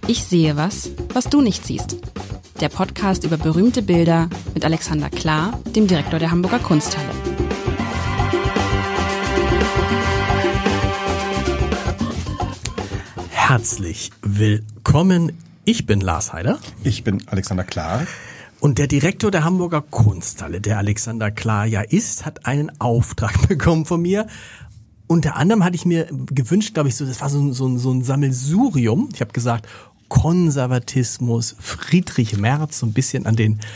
Ich sehe was, was du nicht siehst. Der Podcast über berühmte Bilder mit Alexander Klar, dem Direktor der Hamburger Kunsthalle. Herzlich willkommen. Ich bin Lars Heider. Ich bin Alexander Klar. Und der Direktor der Hamburger Kunsthalle, der Alexander Klar ja ist, hat einen Auftrag bekommen von mir. Unter anderem hatte ich mir gewünscht, glaube ich, das war so ein Sammelsurium. Ich habe gesagt, Konservatismus, Friedrich Merz, so ein bisschen an den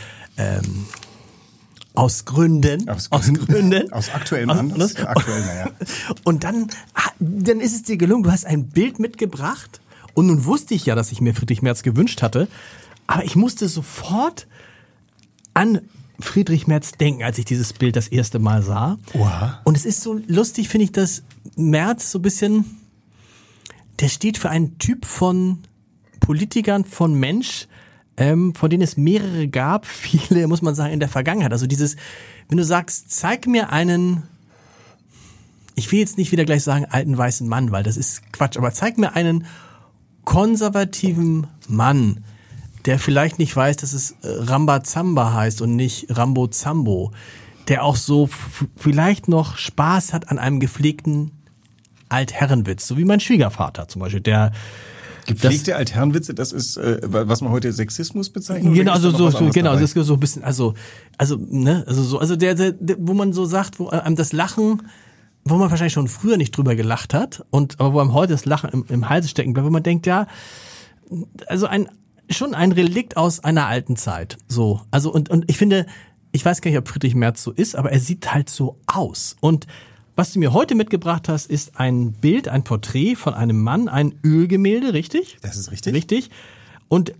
aus aktuellem Anlass. Naja. Und dann ist es dir gelungen, du hast ein Bild mitgebracht. Und nun wusste ich ja, dass ich mir Friedrich Merz gewünscht hatte. Aber ich musste sofort an Friedrich Merz denken, als ich dieses Bild das erste Mal sah. Oha. Und es ist so lustig, finde ich, dass Merz so ein bisschen, der steht für einen Typ von Politikern, von Mensch, von denen es mehrere gab, viele, muss man sagen, in der Vergangenheit. Also dieses, wenn du sagst, zeig mir einen, ich will jetzt nicht wieder gleich sagen, alten weißen Mann, weil das ist Quatsch, aber zeig mir einen konservativen Mann, der vielleicht nicht weiß, dass es Rambazamba heißt und nicht Rambo Zambo, der auch so vielleicht noch Spaß hat an einem gepflegten Altherrenwitz, so wie mein Schwiegervater zum Beispiel, der gepflegte Altherrenwitze, das ist, was man heute Sexismus bezeichnet? Genau, das ist so ein bisschen, also der, wo man so sagt, wo einem das Lachen, wo man wahrscheinlich schon früher nicht drüber gelacht hat, aber wo einem heute das Lachen im Hals stecken bleibt, wo man denkt, ja, also schon ein Relikt aus einer alten Zeit, so. Also, und ich finde, ich weiß gar nicht, ob Friedrich Merz so ist, aber er sieht halt so aus. Und was du mir heute mitgebracht hast, ist ein Bild, ein Porträt von einem Mann, ein Ölgemälde, richtig? Das ist richtig. Richtig. Und,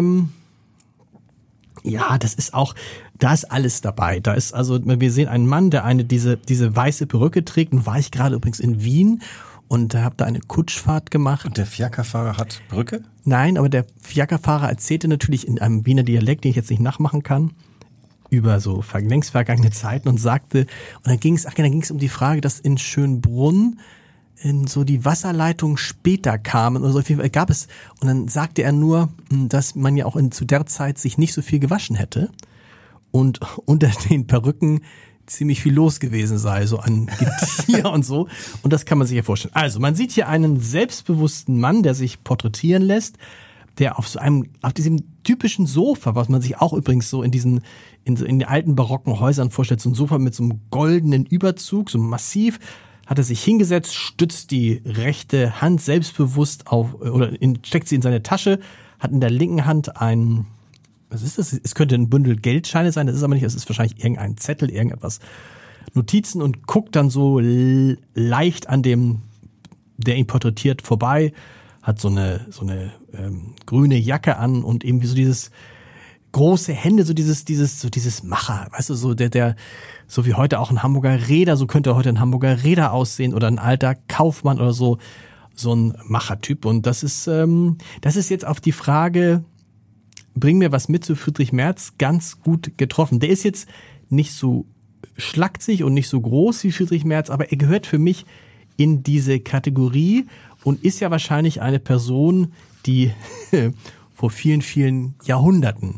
ja, das ist auch, da ist alles dabei. Da ist also, wir sehen einen Mann, der diese weiße Perücke trägt. Nun war ich gerade übrigens in Wien und habe da eine Kutschfahrt gemacht. Und der Fiakerfahrer hat Perücke? Nein, aber der Fiakerfahrer erzählte natürlich in einem Wiener Dialekt, den ich jetzt nicht nachmachen kann, über so längst vergangene Zeiten und sagte, und dann ging es um die Frage, dass in Schönbrunn in so die Wasserleitungen später kamen oder so, auf jeden Fall gab es, und dann sagte er nur, dass man ja auch zu der Zeit sich nicht so viel gewaschen hätte und unter den Perücken ziemlich viel los gewesen sei, so an Getier und so. Und das kann man sich ja vorstellen. Also, man sieht hier einen selbstbewussten Mann, der sich porträtieren lässt, der auf diesem typischen Sofa, was man sich auch übrigens so in den alten barocken Häusern vorstellt, so ein Sofa mit so einem goldenen Überzug, so massiv, hat er sich hingesetzt, stützt die rechte Hand selbstbewusst steckt sie in seine Tasche, hat in der linken Hand was ist das? Es könnte ein Bündel Geldscheine sein, das ist aber nicht, es ist wahrscheinlich irgendein Zettel, irgendetwas, Notizen, und guckt dann so leicht an dem, der ihn porträtiert, vorbei, hat so eine grüne Jacke an und irgendwie so dieses große Hände, so dieses Macher, weißt du, so der so wie heute auch ein Hamburger Reeder, so könnte heute ein Hamburger Reeder aussehen oder ein alter Kaufmann oder so ein Machertyp. Und das ist jetzt auf die Frage, bring mir was mit zu Friedrich Merz, ganz gut getroffen. Der ist jetzt nicht so schlagzig und nicht so groß wie Friedrich Merz, aber er gehört für mich in diese Kategorie und ist ja wahrscheinlich eine Person, die vor vielen, vielen Jahrhunderten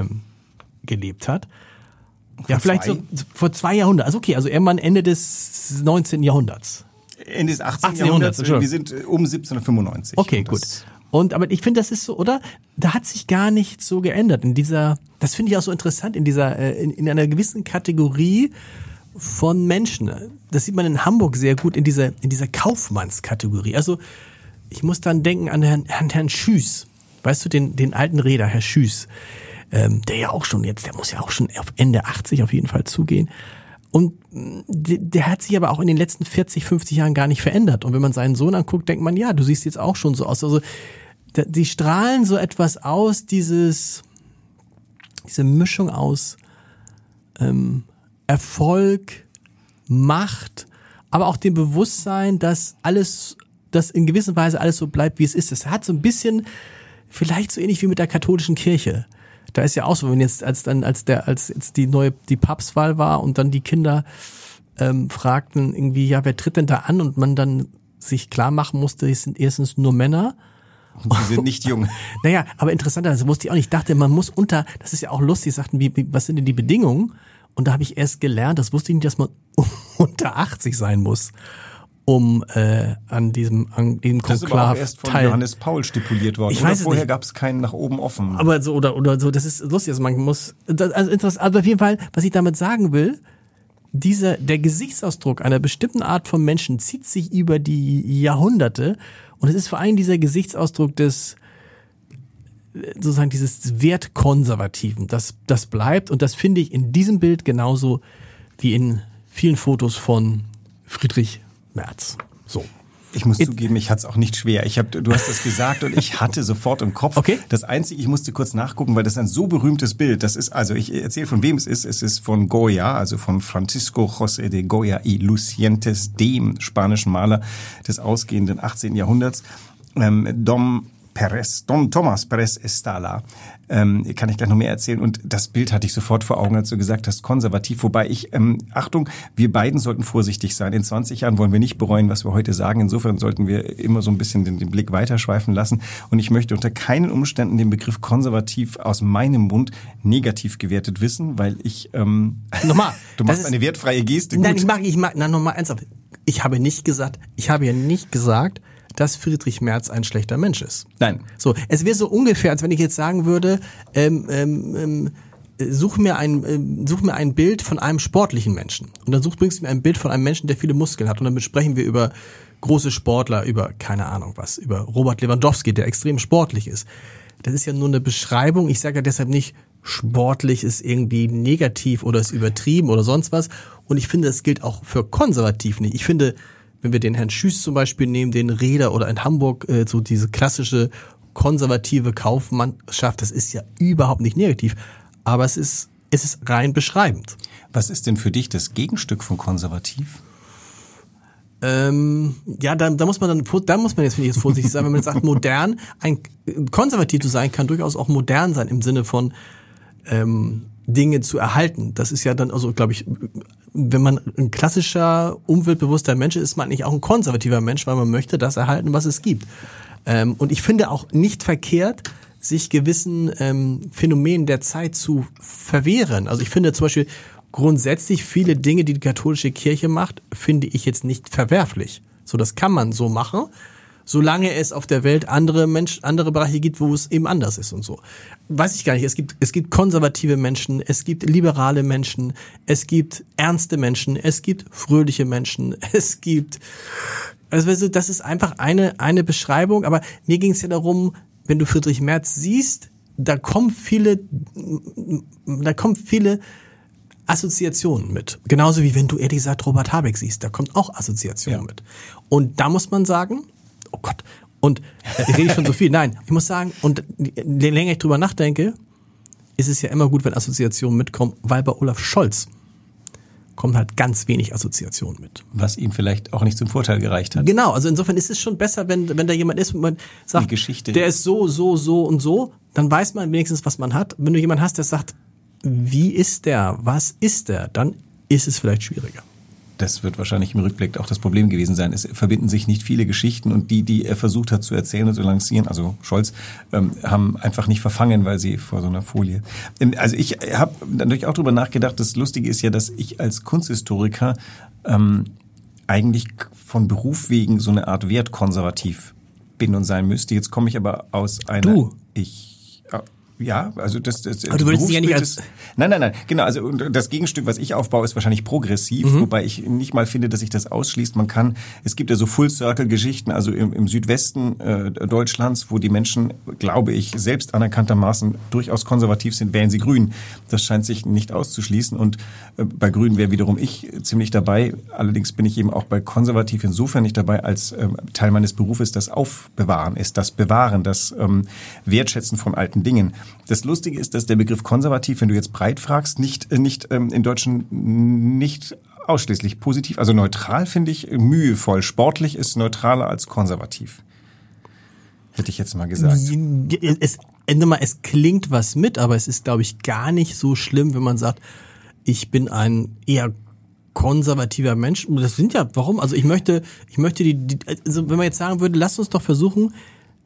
gelebt hat. Ja, vielleicht so vor 2 Jahrhunderten. Also okay, also irgendwann Ende des 19. Jahrhunderts. Ende des 18. Jahrhunderts. Wir sind um 1795. Okay, gut. Aber ich finde, das ist so, oder? Da hat sich gar nichts so geändert das finde ich auch so interessant, in einer gewissen Kategorie von Menschen. Das sieht man in Hamburg sehr gut in dieser Kaufmannskategorie. Also, ich muss dann denken an Herrn Schüß. Weißt du, den alten Reeder, Herr Schüß. Der muss ja auch schon auf Ende 80 auf jeden Fall zugehen. Und der hat sich aber auch in den letzten 40, 50 Jahren gar nicht verändert. Und wenn man seinen Sohn anguckt, denkt man, ja, du siehst jetzt auch schon so aus. Also, die strahlen so etwas aus, diese Mischung aus Erfolg, Macht, aber auch dem Bewusstsein, dass in gewisser Weise alles so bleibt, wie es ist. Das hat so ein bisschen, vielleicht so ähnlich wie mit der katholischen Kirche. Da ist ja auch so, wenn jetzt als jetzt die Papstwahl war und dann die Kinder fragten irgendwie, ja, wer tritt denn da an? Und man dann sich klar machen musste, es sind erstens nur Männer Und sie sind nicht jung. Naja, aber interessanterweise wusste ich auch nicht. Ich dachte, man muss das ist ja auch lustig, sagten, was sind denn die Bedingungen? Und da habe ich erst gelernt, das wusste ich nicht, dass man unter 80 sein muss, um an diesem Konklav Das ist aber auch erst von Johannes Paul stipuliert worden. Ich weiß es vorher nicht. gab es keinen nach oben offen. Aber so oder so, das ist lustig, also man muss, also interessant, aber auf jeden Fall, was ich damit sagen will, der Gesichtsausdruck einer bestimmten Art von Menschen zieht sich über die Jahrhunderte und es ist vor allem dieser Gesichtsausdruck des sozusagen dieses Wertkonservativen, das bleibt und das finde ich in diesem Bild genauso wie in vielen Fotos von Friedrich Merz. So. Ich muss zugeben, ich hatte es auch nicht schwer. Du hast das gesagt und ich hatte sofort im Kopf. Okay. Das Einzige, ich musste kurz nachgucken, weil das ist ein so berühmtes Bild. Das ist, also ich erzähle von wem es ist. Es ist von Goya, also von Francisco José de Goya y Lucientes, dem spanischen Maler des ausgehenden 18. Jahrhunderts. Don Tomás Pérez Estala. Kann ich gleich noch mehr erzählen. Und das Bild hatte ich sofort vor Augen, als du gesagt hast, konservativ. Wobei Achtung, wir beiden sollten vorsichtig sein. In 20 Jahren wollen wir nicht bereuen, was wir heute sagen. Insofern sollten wir immer so ein bisschen den Blick weiterschweifen lassen. Und ich möchte unter keinen Umständen den Begriff konservativ aus meinem Mund negativ gewertet wissen, weil ich, nochmal, du machst eine wertfreie Geste. Nein, ich mag, nochmal ernsthaft. Ich habe ja nicht gesagt, dass Friedrich Merz ein schlechter Mensch ist. Nein. So, es wäre so ungefähr, als wenn ich jetzt sagen würde, such mir ein Bild von einem sportlichen Menschen. Und dann bringst du mir ein Bild von einem Menschen, der viele Muskeln hat. Und dann sprechen wir über große Sportler, über keine Ahnung was, über Robert Lewandowski, der extrem sportlich ist. Das ist ja nur eine Beschreibung. Ich sage ja deshalb nicht, sportlich ist irgendwie negativ oder ist übertrieben oder sonst was. Und ich finde, das gilt auch für konservativ nicht. Ich finde, wenn wir den Herrn Schüß zum Beispiel nehmen, den Reeder oder in Hamburg, so diese klassische konservative Kaufmannschaft, das ist ja überhaupt nicht negativ, aber es ist rein beschreibend. Was ist denn für dich das Gegenstück von konservativ? Da muss man jetzt, finde ich, vorsichtig sein, wenn man sagt, modern, konservativ zu sein, kann durchaus auch modern sein im Sinne von Dinge zu erhalten. Das ist ja dann, also glaube ich, wenn man ein klassischer, umweltbewusster Mensch ist, ist man eigentlich auch ein konservativer Mensch, weil man möchte das erhalten, was es gibt. Und ich finde auch nicht verkehrt, sich gewissen Phänomenen der Zeit zu verwehren. Also ich finde zum Beispiel grundsätzlich viele Dinge, die katholische Kirche macht, finde ich jetzt nicht verwerflich. So, das kann man so machen, solange es auf der Welt andere Bereiche gibt, wo es eben anders ist und so. Weiß ich gar nicht. Es gibt konservative Menschen, es gibt liberale Menschen, es gibt ernste Menschen, es gibt fröhliche Menschen, es gibt, also das ist einfach eine Beschreibung, aber mir ging es ja darum, wenn du Friedrich Merz siehst, da kommen viele Assoziationen mit. Genauso wie wenn du ehrlich gesagt Robert Habeck siehst, da kommt auch Assoziationen mit. Und da muss man sagen, oh Gott, und ich rede schon so viel. Nein, ich muss sagen, und je länger ich drüber nachdenke, ist es ja immer gut, wenn Assoziationen mitkommen, weil bei Olaf Scholz kommen halt ganz wenig Assoziationen mit. Was ihm vielleicht auch nicht zum Vorteil gereicht hat. Genau, also insofern ist es schon besser, wenn da jemand ist und man sagt, der ist so und so, dann weiß man wenigstens, was man hat. Wenn du jemanden hast, der sagt, wie ist der, was ist der, dann ist es vielleicht schwieriger. Das wird wahrscheinlich im Rückblick auch das Problem gewesen sein. Es verbinden sich nicht viele Geschichten und die er versucht hat zu erzählen und zu lancieren, also Scholz, haben einfach nicht verfangen, weil sie vor so einer Folie. Also ich habe natürlich auch darüber nachgedacht, das Lustige ist ja, dass ich als Kunsthistoriker eigentlich von Beruf wegen so eine Art wertkonservativ bin und sein müsste. Jetzt komme ich aber aus einer... Du? Ja, also das aber du würdest dich ja nicht als... Nein, genau, also das Gegenstück, was ich aufbaue, ist wahrscheinlich progressiv, wobei ich nicht mal finde, dass sich das ausschließt. Es gibt ja so Full-Circle-Geschichten, also im Südwesten Deutschlands, wo die Menschen, glaube ich, selbst anerkanntermaßen durchaus konservativ sind, wählen sie Grün. Das scheint sich nicht auszuschließen und bei Grün wäre wiederum ich ziemlich dabei. Allerdings bin ich eben auch bei konservativ insofern nicht dabei, als Teil meines Berufes das Aufbewahren ist, das Bewahren, das Wertschätzen von alten Dingen. Das Lustige ist, dass der Begriff konservativ, wenn du jetzt breit fragst, nicht im Deutschen nicht ausschließlich positiv, also neutral finde ich mühevoll. Sportlich ist neutraler als konservativ. Hätte ich jetzt mal gesagt. Es klingt was mit, aber es ist, glaube ich, gar nicht so schlimm, wenn man sagt, ich bin ein eher konservativer Mensch. Das sind ja, warum? Also ich möchte also wenn man jetzt sagen würde, lasst uns doch versuchen,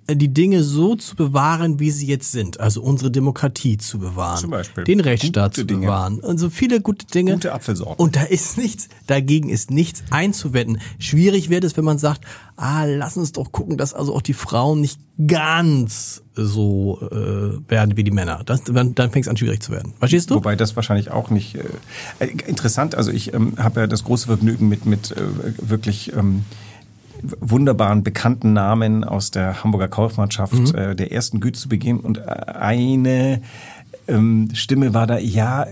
die Dinge so zu bewahren, wie sie jetzt sind. Also unsere Demokratie zu bewahren. Zum Beispiel. Den Rechtsstaat zu bewahren. Also viele gute Dinge. Gute Apfelsorten. Und dagegen ist nichts einzuwenden. Schwierig wird es, wenn man sagt, lass uns doch gucken, dass also auch die Frauen nicht ganz so werden wie die Männer. Dann fängt es an, schwierig zu werden. Verstehst du? Wobei das wahrscheinlich auch nicht interessant. Also ich habe ja das große Vergnügen mit wirklich wunderbaren, bekannten Namen aus der Hamburger Kaufmannschaft der ersten Güte zu begehen. Und eine Stimme war da,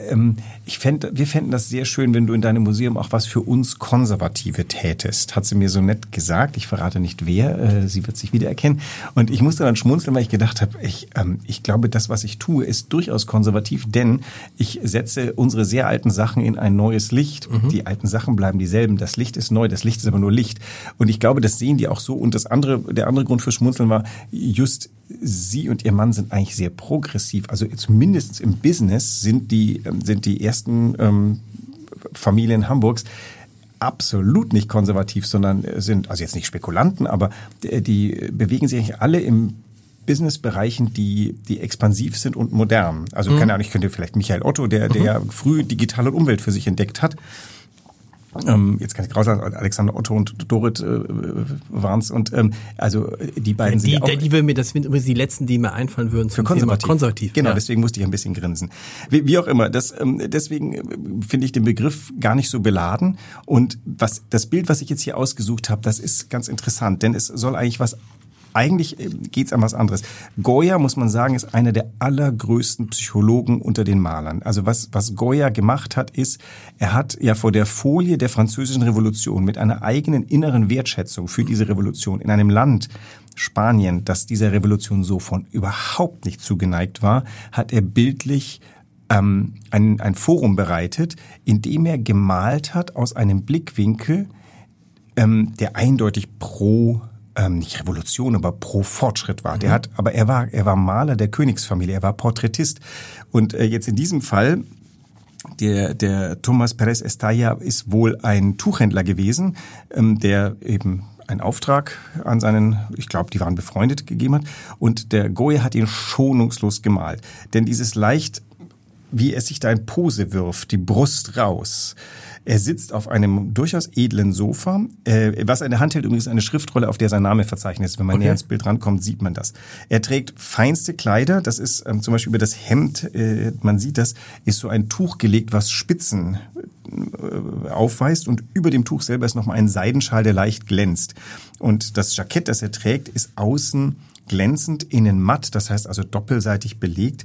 wir fänden das sehr schön, wenn du in deinem Museum auch was für uns Konservative tätest. Hat sie mir so nett gesagt. Ich verrate nicht wer, sie wird sich wiedererkennen. Und ich musste dann schmunzeln, weil ich gedacht habe, ich glaube, das, was ich tue, ist durchaus konservativ, denn ich setze unsere sehr alten Sachen in ein neues Licht. Die alten Sachen bleiben dieselben. Das Licht ist neu, das Licht ist aber nur Licht. Und ich glaube, das sehen die auch so. Und der andere Grund für Schmunzeln war, just Sie und Ihr Mann sind eigentlich sehr progressiv. Also zumindest im Business sind die ersten Familien Hamburgs absolut nicht konservativ, sondern sind, also jetzt nicht Spekulanten, aber die bewegen sich eigentlich alle im Businessbereichen, die expansiv sind und modern. Also keine Ahnung, ich könnte vielleicht Michael Otto, der ja früh Digital und Umwelt für sich entdeckt hat. Jetzt kann ich raus sagen, Alexander Otto und Dorit waren's und also die beiden sind das sind übrigens die letzten, die mir einfallen würden für konservativ. Genau, deswegen musste ich ein bisschen grinsen. Wie auch immer, deswegen finde ich den Begriff gar nicht so beladen und das Bild, was ich jetzt hier ausgesucht habe, das ist ganz interessant, denn es soll eigentlich geht's an was anderes. Goya, muss man sagen, ist einer der allergrößten Psychologen unter den Malern. Also was Goya gemacht hat, ist, er hat ja vor der Folie der Französischen Revolution mit einer eigenen inneren Wertschätzung für diese Revolution in einem Land, Spanien, das dieser Revolution so von überhaupt nicht zugeneigt war, hat er bildlich ein Forum bereitet, in dem er gemalt hat aus einem Blickwinkel, der eindeutig nicht Revolution, aber pro Fortschritt war. Er war Maler der Königsfamilie, er war Porträtist. Und jetzt in diesem Fall, der Thomas Pérez Estalla ist wohl ein Tuchhändler gewesen, der eben einen Auftrag an ich glaube, die waren befreundet, gegeben hat. Und der Goya hat ihn schonungslos gemalt. Denn dieses leicht, wie er sich da in Pose wirft, die Brust raus. Er sitzt auf einem durchaus edlen Sofa. Was er in der Hand hält, übrigens eine Schriftrolle, auf der sein Name verzeichnet ist. Wenn man näher ins Bild rankommt, sieht man das. Er trägt feinste Kleider. Das ist zum Beispiel über das Hemd, man sieht das, ist so ein Tuch gelegt, was Spitzen aufweist. Und über dem Tuch selber ist nochmal ein Seidenschal, der leicht glänzt. Und das Jackett, das er trägt, ist außen glänzend, innen matt. Das heißt also doppelseitig belegt.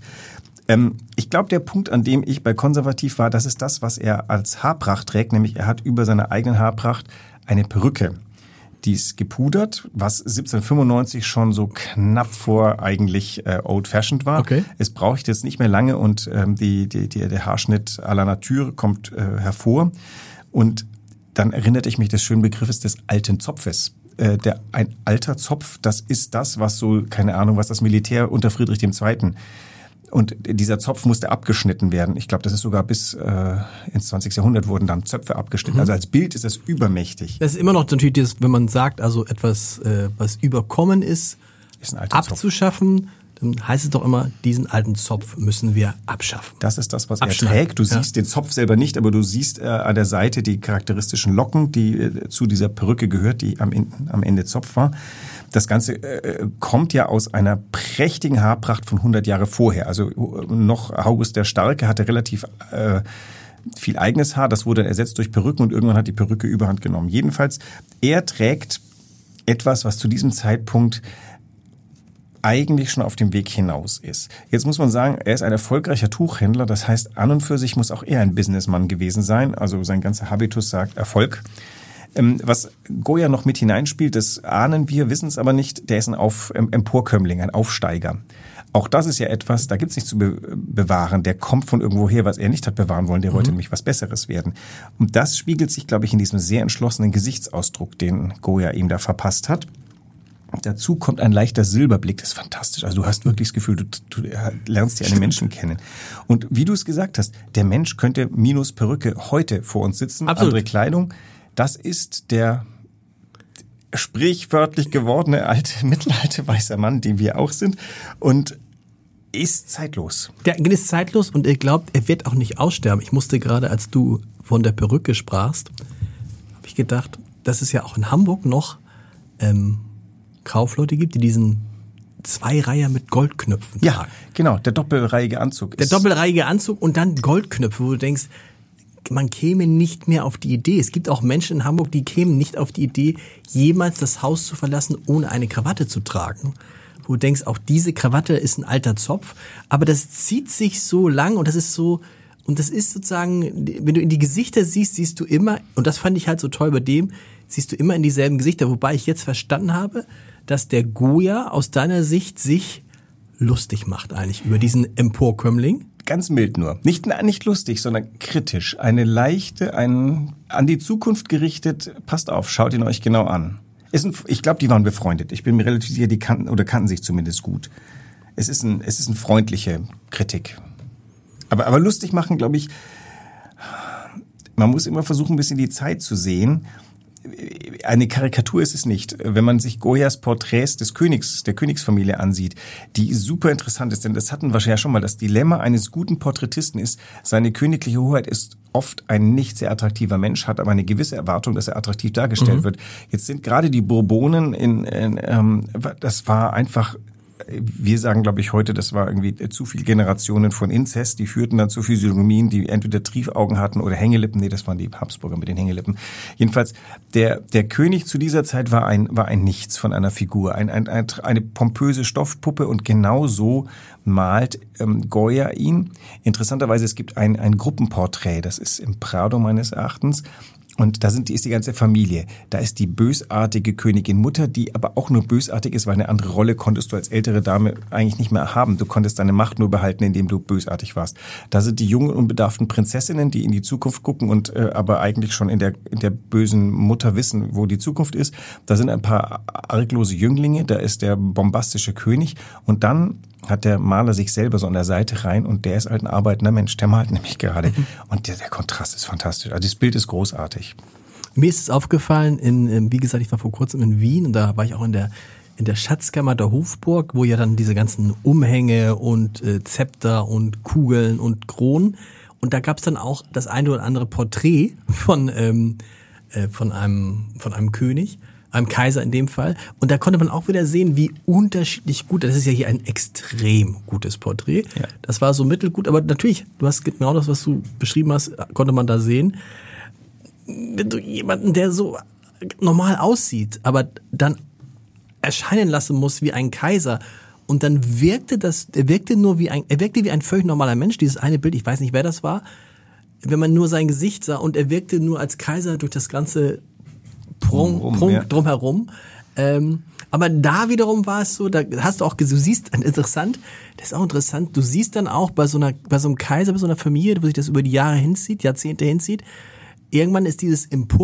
Ich glaube, der Punkt, an dem ich bei konservativ war, das ist das, was er als Haarpracht trägt, nämlich er hat über seiner eigenen Haarpracht eine Perücke. Die ist gepudert, was 1795 schon so knapp vor eigentlich old-fashioned war. Okay. Es braucht jetzt nicht mehr lange und der Haarschnitt à la Nature kommt hervor. Und dann erinnerte ich mich des schönen Begriffes des alten Zopfes. Ein alter Zopf, das ist das, was so, keine Ahnung, was das Militär unter Friedrich II. Und dieser Zopf musste abgeschnitten werden. Ich glaube, das ist sogar bis ins 20. Jahrhundert wurden dann Zöpfe abgeschnitten. Also als Bild ist das übermächtig. Das ist immer noch natürlich das, wenn man sagt, also etwas, was überkommen ist ein abzuschaffen, Zopf. Dann heißt es doch immer, diesen alten Zopf müssen wir abschaffen. Das ist das, was er trägt. Du siehst den Zopf selber nicht, aber du siehst an der Seite die charakteristischen Locken, die zu dieser Perücke gehört, die am Ende Zopf war. Das Ganze kommt ja aus einer prächtigen Haarpracht von 100 Jahre vorher. Also noch August der Starke hatte relativ viel eigenes Haar. Das wurde ersetzt durch Perücken und irgendwann hat die Perücke überhand genommen. Jedenfalls, er trägt etwas, was zu diesem Zeitpunkt eigentlich schon auf dem Weg hinaus ist. Jetzt muss man sagen, er ist ein erfolgreicher Tuchhändler. Das heißt, an und für sich muss auch er ein Businessmann gewesen sein. Also sein ganzer Habitus sagt Erfolg. Was Goya noch mit hineinspielt, das ahnen wir, wissen es aber nicht, der ist ein Emporkömmling, ein Aufsteiger. Auch das ist ja etwas, da gibt es nichts zu bewahren. Der kommt von irgendwo her, was er nicht hat bewahren wollen. Der wollte nämlich was Besseres werden. Und das spiegelt sich, glaube ich, in diesem sehr entschlossenen Gesichtsausdruck, den Goya ihm da verpasst hat. Dazu kommt ein leichter Silberblick, das ist fantastisch. Also du hast wirklich das Gefühl, du lernst hier einen Menschen kennen. Und wie du es gesagt hast, der Mensch könnte minus Perücke heute vor uns sitzen, Absolut. Andere Kleidung. Das ist sprichwörtlich gewordene mittelalte weißer Mann, den wir auch sind, und ist zeitlos. Der ist zeitlos und er glaubt, er wird auch nicht aussterben. Ich musste gerade, als du von der Perücke sprachst, habe ich gedacht, dass es ja auch in Hamburg noch Kaufleute gibt, die diesen Zweireiher mit Goldknöpfen tragen. Ja, genau, der doppelreihige Anzug. Der doppelreihige Anzug und dann Goldknöpfe, wo du denkst, man käme nicht mehr auf die Idee. Es gibt auch Menschen in Hamburg, die kämen nicht auf die Idee, jemals das Haus zu verlassen, ohne eine Krawatte zu tragen. Wo du denkst, auch diese Krawatte ist ein alter Zopf, aber das zieht sich so lang und das ist so, und das ist sozusagen, wenn du in die Gesichter siehst, siehst du immer, und das fand ich halt so toll bei dem, siehst du immer in dieselben Gesichter, wobei ich jetzt verstanden habe, dass der Goya aus deiner Sicht sich lustig macht eigentlich über diesen Emporkömmling. Ganz mild nur. Nicht lustig, sondern kritisch. Eine leichte, an die Zukunft gerichtet, passt auf, schaut ihn euch genau an. Ich glaube, die waren befreundet. Ich bin mir relativ sicher, die kannten sich zumindest gut. Es ist eine freundliche Kritik. Aber lustig machen, glaube ich, man muss immer versuchen, ein bisschen die Zeit zu sehen. Eine Karikatur ist es nicht. Wenn man sich Goyas Porträts der Königsfamilie ansieht, die super interessant ist, denn das hatten wir ja schon mal. Das Dilemma eines guten Porträtisten ist, seine königliche Hoheit ist oft ein nicht sehr attraktiver Mensch, hat aber eine gewisse Erwartung, dass er attraktiv dargestellt wird. Jetzt sind gerade die Bourbonen das war einfach, wir sagen, glaube ich, heute, das war irgendwie zu viele Generationen von Inzest, die führten dann zu Physiognomien, die entweder Triefaugen hatten oder Hängelippen. Nee, das waren die Habsburger mit den Hängelippen. Jedenfalls, der König zu dieser Zeit war ein Nichts von einer Figur, eine pompöse Stoffpuppe, und genau so malt Goya ihn. Interessanterweise, es gibt ein Gruppenporträt, das ist im Prado meines Erachtens. Und ist die ganze Familie. Da ist die bösartige Königin Mutter, die aber auch nur bösartig ist, weil eine andere Rolle konntest du als ältere Dame eigentlich nicht mehr haben. Du konntest deine Macht nur behalten, indem du bösartig warst. Da sind die jungen, unbedarften Prinzessinnen, die in die Zukunft gucken und aber eigentlich schon in der bösen Mutter wissen, wo die Zukunft ist. Da sind ein paar arglose Jünglinge, da ist der bombastische König, und dann hat der Maler sich selber so an der Seite rein, und der ist halt ein arbeitender Mensch, der malt nämlich gerade. Und der Kontrast ist fantastisch. Also das Bild ist großartig. Mir ist es aufgefallen, wie gesagt, ich war vor kurzem in Wien und da war ich auch in der Schatzkammer der Hofburg, wo ja dann diese ganzen Umhänge und Zepter und Kugeln und Kronen, und da gab es dann auch das eine oder andere Porträt von einem König, einem Kaiser in dem Fall. Und da konnte man auch wieder sehen, wie unterschiedlich gut, das ist ja hier ein extrem gutes Porträt. Ja. Das war so mittelgut, aber natürlich, du hast genau das, was du beschrieben hast, konnte man da sehen. Wenn du jemanden, der so normal aussieht, aber dann erscheinen lassen muss wie ein Kaiser, und dann er wirkte wie ein völlig normaler Mensch, dieses eine Bild, ich weiß nicht, wer das war, wenn man nur sein Gesicht sah, und er wirkte nur als Kaiser durch das ganze Prunk drumherum. Aber da wiederum war es so, da hast du auch, du siehst, interessant, das ist auch interessant, du siehst dann auch bei so einem Kaiser, bei so einer Familie, wo sich das über die Jahrzehnte hinzieht, irgendwann ist dieses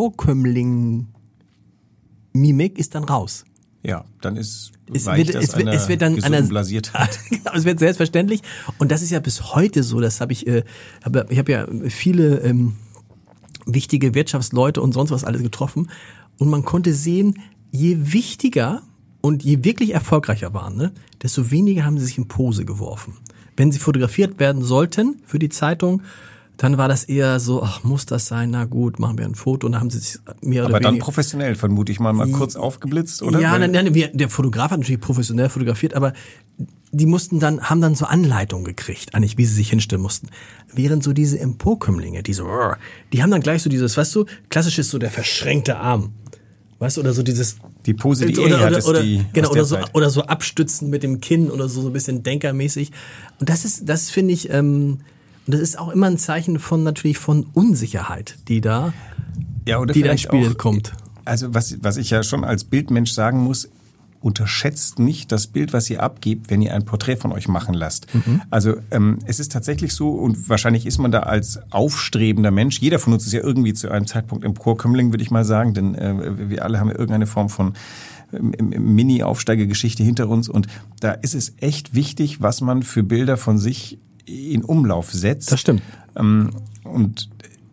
Emporkömmling-Mimik ist dann raus. Ja, dann es wird dann Blasiertheit. Es wird selbstverständlich, und das ist ja bis heute so, das ich habe ja viele wichtige Wirtschaftsleute und sonst was alles getroffen, und man konnte sehen, je wichtiger und je wirklich erfolgreicher waren, ne, desto weniger haben sie sich in Pose geworfen. Wenn sie fotografiert werden sollten für die Zeitung, dann war das eher so, ach, muss das sein? Na gut, machen wir ein Foto, und dann haben sie sich mehr oder weniger... Aber dann professionell, vermute ich mal kurz aufgeblitzt, oder? Ja, der Fotograf hat natürlich professionell fotografiert, aber die haben dann so Anleitungen gekriegt, eigentlich, wie sie sich hinstellen mussten. Während so diese Emporkömmlinge, die haben dann gleich so dieses, weißt du, klassisch ist so der verschränkte Arm. Weißt du, oder so dieses... Die Pose, die oder so abstützen mit dem Kinn oder so ein bisschen denkermäßig. Und das finde ich, und das ist auch immer ein Zeichen von Unsicherheit, die da ins Spiel kommt. Also was ich ja schon als Bildmensch sagen muss, unterschätzt nicht das Bild, was ihr abgebt, wenn ihr ein Porträt von euch machen lasst. Also es ist tatsächlich so, und wahrscheinlich ist man da als aufstrebender Mensch, jeder von uns ist ja irgendwie zu einem Zeitpunkt Emporkömmling, würde ich mal sagen, denn wir alle haben ja irgendeine Form von Mini-Aufsteigergeschichte hinter uns, und da ist es echt wichtig, was man für Bilder von sich in Umlauf setzt. Das stimmt. Und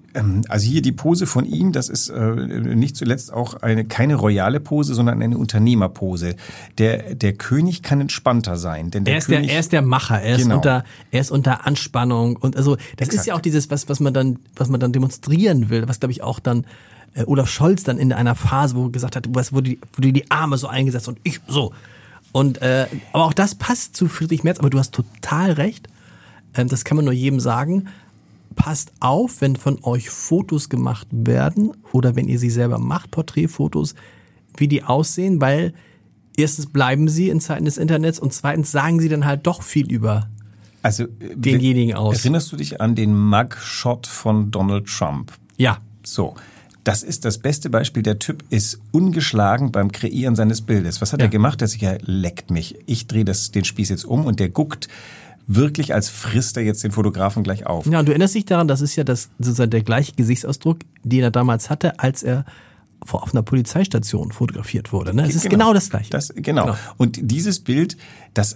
Also hier die Pose von ihm, das ist nicht zuletzt auch keine royale Pose, sondern eine Unternehmerpose. Der König kann entspannter sein, denn er ist der Macher, er ist unter Anspannung und also das Exakt. Ist ja auch dieses was man dann demonstrieren will, was glaube ich auch dann Olaf Scholz dann in einer Phase, wo er gesagt hat, wo die Arme so eingesetzt und ich so und aber auch das passt zu Friedrich Merz, aber du hast total recht, das kann man nur jedem sagen. Passt auf, wenn von euch Fotos gemacht werden oder wenn ihr sie selber macht, Porträtfotos, wie die aussehen, weil erstens bleiben sie in Zeiten des Internets und zweitens sagen sie dann halt doch viel über denjenigen aus. Erinnerst du dich an den Mugshot von Donald Trump? Ja. So. Das ist das beste Beispiel. Der Typ ist ungeschlagen beim Kreieren seines Bildes. Was hat er gemacht? Er hat sich leckt mich. Ich drehe den Spieß jetzt um und der guckt wirklich, als frisst er jetzt den Fotografen gleich auf. Ja, und du erinnerst dich daran, das ist ja sozusagen der gleiche Gesichtsausdruck, den er damals hatte, als er auf einer Polizeistation fotografiert wurde. Ne? Es ist genau das Gleiche. Genau. Und dieses Bild, das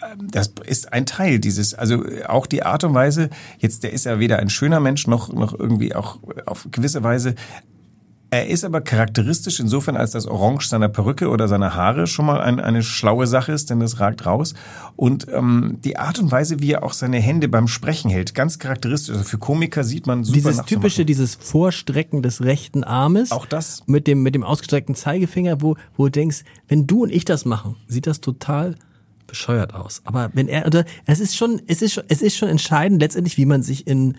ist ein Teil dieses, also auch die Art und Weise, jetzt der ist ja weder ein schöner Mensch noch irgendwie auch auf gewisse Weise. Er ist aber charakteristisch insofern, als das Orange seiner Perücke oder seiner Haare schon mal eine schlaue Sache ist, denn das ragt raus. Und die Art und Weise, wie er auch seine Hände beim Sprechen hält, ganz charakteristisch. Also für Komiker sieht man super dieses typische, dieses Vorstrecken des rechten Armes. Auch das. Mit dem ausgestreckten Zeigefinger, wo du denkst, wenn du und ich das machen, sieht das total bescheuert aus. Aber wenn es ist schon entscheidend letztendlich, wie man sich in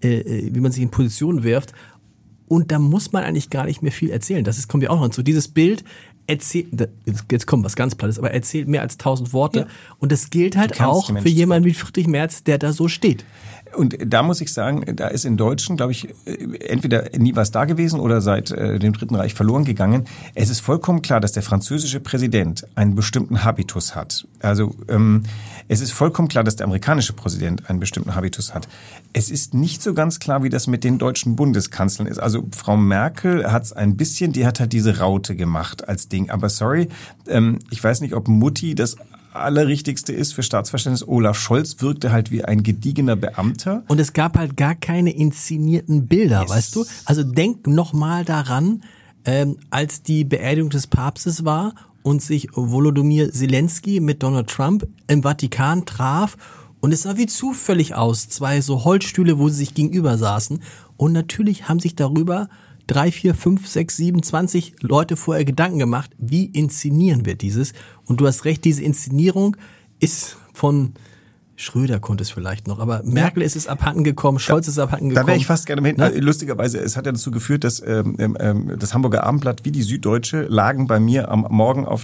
Position wirft. Und da muss man eigentlich gar nicht mehr viel erzählen. Kommt ja auch noch hinzu. Dieses Bild erzählt, jetzt kommt was ganz Plattes, aber erzählt mehr als 1000 Worte. Ja. Und das gilt halt auch für jemanden wie Friedrich Merz, der da so steht. Und da muss ich sagen, da ist in Deutschen, glaube ich, entweder nie was da gewesen oder seit dem Dritten Reich verloren gegangen. Es ist vollkommen klar, dass der französische Präsident einen bestimmten Habitus hat. Also es ist vollkommen klar, dass der amerikanische Präsident einen bestimmten Habitus hat. Es ist nicht so ganz klar, wie das mit den deutschen Bundeskanzlern ist. Also Frau Merkel hat's ein bisschen, die hat halt diese Raute gemacht als Ding. Aber sorry, ich weiß nicht, ob Mutti das Allerrichtigste ist für Staatsverständnis. Olaf Scholz wirkte halt wie ein gediegener Beamter. Und es gab halt gar keine inszenierten Bilder, weißt du? Also denk noch mal daran, als die Beerdigung des Papstes war und sich Volodymyr Zelensky mit Donald Trump im Vatikan traf und es sah wie zufällig aus. 2 so Holzstühle, wo sie sich gegenüber saßen und natürlich haben sich darüber 3, 4, 5, 6, 7, 20 Leute vorher Gedanken gemacht, wie inszenieren wir dieses? Und du hast recht, diese Inszenierung ist von Schröder konnte es vielleicht noch, aber Merkel ist es abhanden gekommen, Scholz ist abhanden gekommen. Da wäre ich fast gerne mit. Ne? Lustigerweise, es hat ja dazu geführt, dass das Hamburger Abendblatt wie die Süddeutsche lagen bei mir am Morgen auf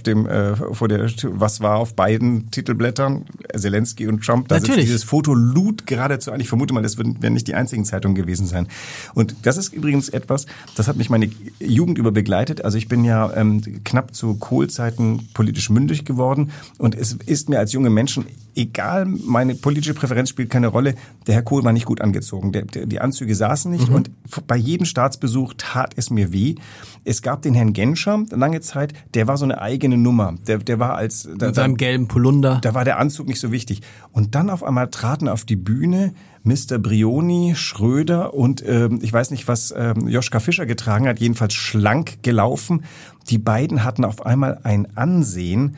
was war auf beiden Titelblättern, Zelensky und Trump. Da sitzt dieses Foto lud geradezu ein. Ich vermute mal, das werden nicht die einzigen Zeitungen gewesen sein. Und das ist übrigens etwas, das hat mich meine Jugend über begleitet. Also ich bin ja knapp zu Kohl-Zeiten politisch mündig geworden und es ist mir als junge Menschen egal, meine politische Präferenz spielt keine Rolle. Der Herr Kohl war nicht gut angezogen. Die Anzüge saßen nicht und bei jedem Staatsbesuch tat es mir weh. Es gab den Herrn Genscher lange Zeit, der war so eine eigene Nummer. Der war mit seinem gelben Polunder. Da war der Anzug nicht so wichtig. Und dann auf einmal traten auf die Bühne Mr. Brioni, Schröder und ich weiß nicht, was Joschka Fischer getragen hat, jedenfalls schlank gelaufen. Die beiden hatten auf einmal ein Ansehen.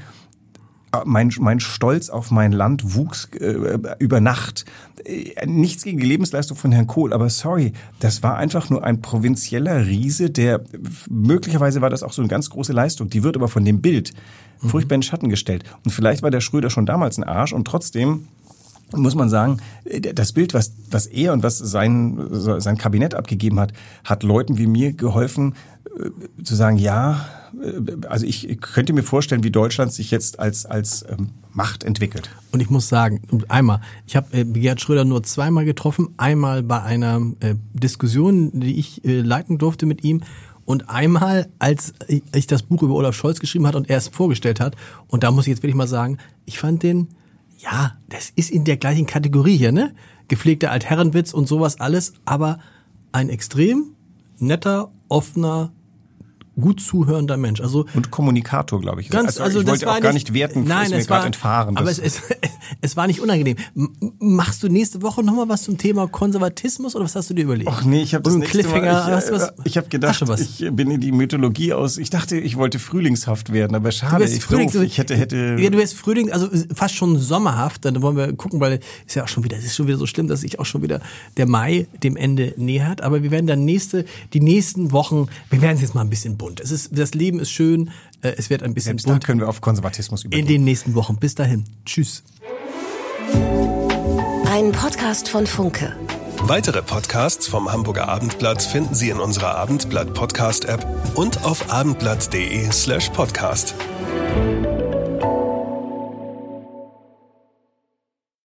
Mein Stolz auf mein Land wuchs über Nacht. Nichts gegen die Lebensleistung von Herrn Kohl, aber sorry, das war einfach nur ein provinzieller Riese, möglicherweise war das auch so eine ganz große Leistung, die wird aber von dem Bild furchtbar in den Schatten gestellt. Und vielleicht war der Schröder schon damals ein Arsch und trotzdem muss man sagen, das Bild, was er und was sein Kabinett abgegeben hat Leuten wie mir geholfen, zu sagen, ja, also ich könnte mir vorstellen, wie Deutschland sich jetzt als Macht entwickelt. Und ich muss sagen, ich habe Gerhard Schröder nur 2-mal getroffen, einmal bei einer Diskussion, die ich leiten durfte mit ihm und einmal, als ich das Buch über Olaf Scholz geschrieben hat und er es vorgestellt hat. Und da muss ich jetzt wirklich mal sagen, ich fand das ist in der gleichen Kategorie hier, ne? Gepflegter Altherrenwitz und sowas alles, aber ein extrem netter, offener, gut zuhörender Mensch. Also und Kommunikator, glaube ich. Ich wollte auch gar nicht werten, nein, ist mir gerade entfahren. Aber Es war nicht unangenehm. Machst du nächste Woche nochmal was zum Thema Konservatismus oder was hast du dir überlegt? Ach nee, ich habe das nächste Mal, ich habe gedacht, was? ich bin in die Mythologie aus. Ich dachte, ich wollte frühlingshaft werden, aber schade, ich hätte. Ja, du wärst Frühling, also fast schon sommerhaft. Dann wollen wir gucken, weil es ist schon wieder so schlimm, dass sich auch schon wieder der Mai dem Ende nähert. Aber wir werden dann die nächsten Wochen, wir werden es jetzt mal ein bisschen bunt. Das Leben ist schön, es wird ein bisschen Selbst bunt. Da können wir auf Konservatismus übergehen. In den nächsten Wochen. Bis dahin. Tschüss. Ein Podcast von Funke. Weitere Podcasts vom Hamburger Abendblatt finden Sie in unserer Abendblatt Podcast App und auf abendblatt.de/podcast.